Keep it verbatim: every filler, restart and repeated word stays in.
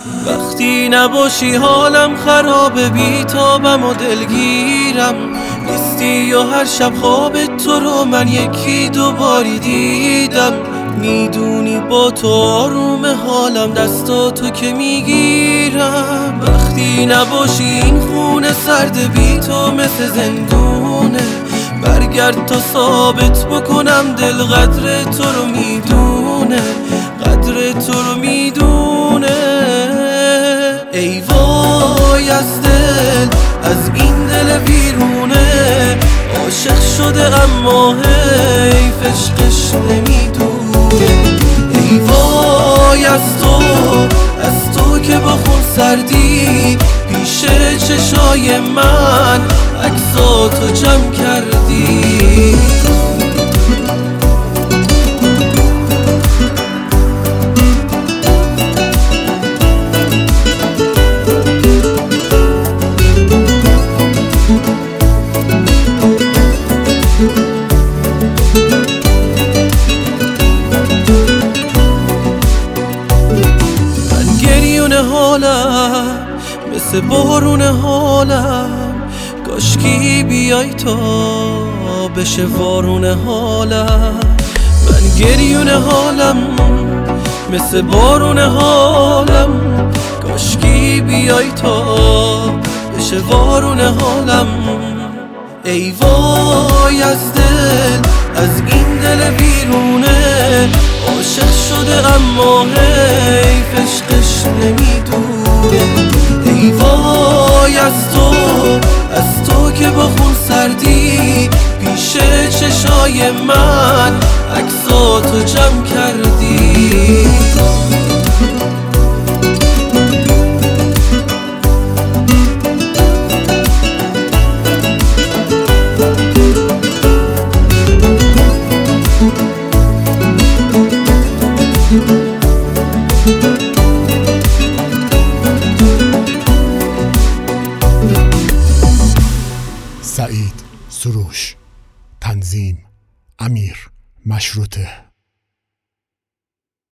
وقتی نباشی حالم خرابه، بیتابم و دلگیرم نیستی و هر شب خواب تو رو من یکی دوباری دیدم. میدونی با تو آروم حالم، دستا تو که میگیرم. وقتی نباشی این خونه سرد، بی تو مثل زندونه. برگرد تا ثابت بکنم دل قدر تو رو میدونه، قدر تو رو میدونه. ای وای از دل، از این دل بیرونه. عاشق شده اما حیف عشقش نمیدونه. ای وای از تو، از تو که با خون سردی پیش چشای من عکساتو جمع کردی. حالم مثل بارون حالم، کاشکی بیای تا بشه وارون حالم. من گریون حالم مثل بارون حالم، کاشکی بیای تا بشه وارون حالم. ای وای از دل، از این دل بیرونه. عاشق شده اما حیف عشقش نمیدونه. ای وای از تو، از تو که با خون سردی پیش چشای من عکساتو جمع کردی. سعید سروش، تنظیم امیر مشروطه.